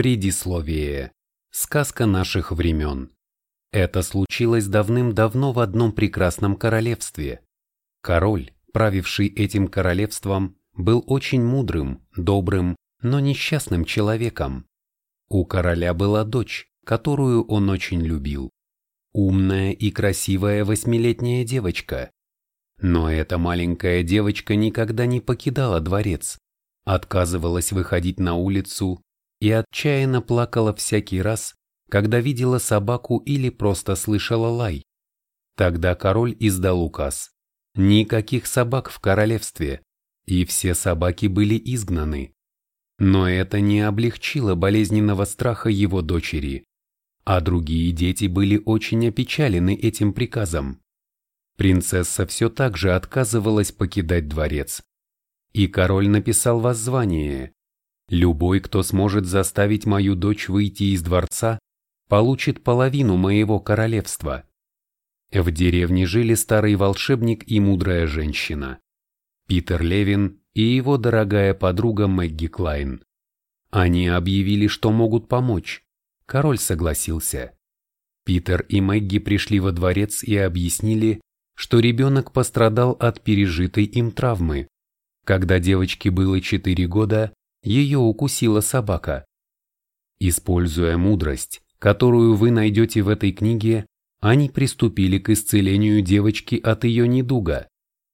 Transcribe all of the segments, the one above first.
Предисловие. Сказка наших времен. Это случилось давным-давно в одном прекрасном королевстве. Король, правивший этим королевством, был очень мудрым, добрым, но несчастным человеком. У короля была дочь, которую он очень любил. Умная и красивая 8-летняя девочка. Но эта маленькая девочка никогда не покидала дворец, отказывалась выходить на улицу и отчаянно плакала всякий раз, когда видела собаку или просто слышала лай. Тогда король издал указ: никаких собак в королевстве, и все собаки были изгнаны. Но это не облегчило болезненного страха его дочери, а другие дети были очень опечалены этим приказом. Принцесса все так же отказывалась покидать дворец. И король написал воззвание: «Любой, кто сможет заставить мою дочь выйти из дворца, получит половину моего королевства». В деревне жили старый волшебник и мудрая женщина, Питер Левин и его дорогая подруга Мэгги Клайн. Они объявили, что могут помочь. Король согласился. Питер и Мэгги пришли во дворец и объяснили, что ребенок пострадал от пережитой им травмы. Когда девочке было 4 года, ее укусила собака. Используя мудрость, которую вы найдете в этой книге, они приступили к исцелению девочки от ее недуга.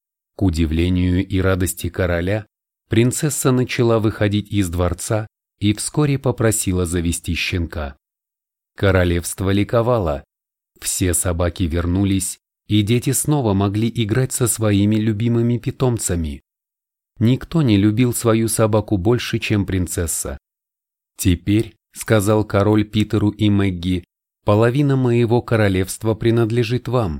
К удивлению и радости короля, принцесса начала выходить из дворца и вскоре попросила завести щенка. Королевство ликовало. Все собаки вернулись, и дети снова могли играть со своими любимыми питомцами. Никто не любил свою собаку больше, чем принцесса. «Теперь, — сказал король Питеру и Мэгги, — половина моего королевства принадлежит вам».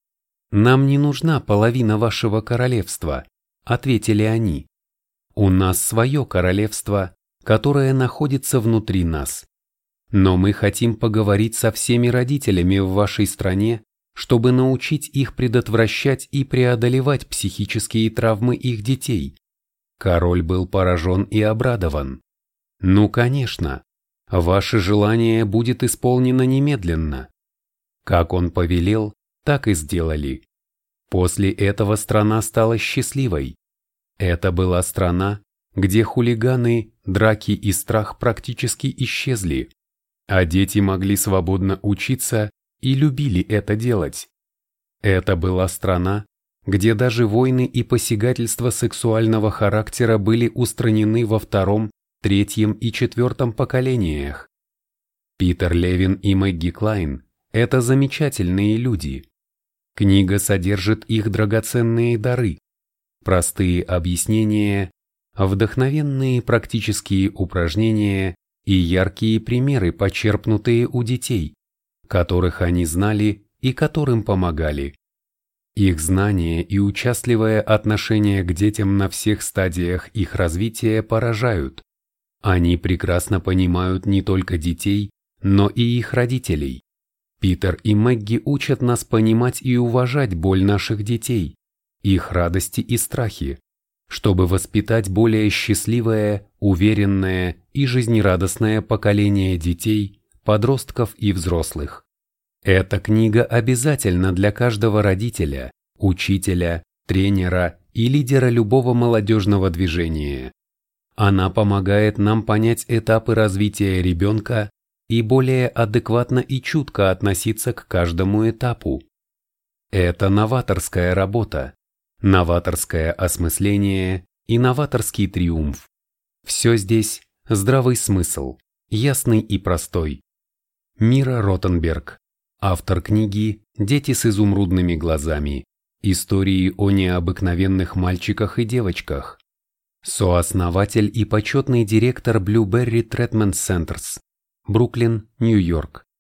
«Нам не нужна половина вашего королевства», — ответили они. «У нас свое королевство, которое находится внутри нас. Но мы хотим поговорить со всеми родителями в вашей стране, чтобы научить их предотвращать и преодолевать психические травмы их детей». Король был поражен и обрадован. «Ну, конечно, ваше желание будет исполнено немедленно». Как он повелел, так и сделали. После этого страна стала счастливой. Это была страна, где хулиганы, драки и страх практически исчезли, а дети могли свободно учиться и любили это делать. Это была страна, где даже войны и посягательства сексуального характера были устранены во 2-м, 3-м и 4-м поколениях. Питер Левин и Мэгги Клайн – это замечательные люди. Книга содержит их драгоценные дары, простые объяснения, вдохновенные практические упражнения и яркие примеры, почерпнутые у детей, которых они знали и которым помогали. Их знания и участливое отношение к детям на всех стадиях их развития поражают. Они прекрасно понимают не только детей, но и их родителей. Питер и Мэгги учат нас понимать и уважать боль наших детей, их радости и страхи, чтобы воспитать более счастливое, уверенное и жизнерадостное поколение детей, подростков и взрослых. Эта книга обязательна для каждого родителя, учителя, тренера и лидера любого молодежного движения. Она помогает нам понять этапы развития ребенка и более адекватно и чутко относиться к каждому этапу. Это новаторская работа, новаторское осмысление и новаторский триумф. Все здесь здравый смысл, ясный и простой. Мира Ротенберг. Автор книги «Дети с изумрудными глазами. Истории о необыкновенных мальчиках и девочках». Сооснователь и почетный директор Blueberry Treatment Centers. Бруклин, Нью-Йорк.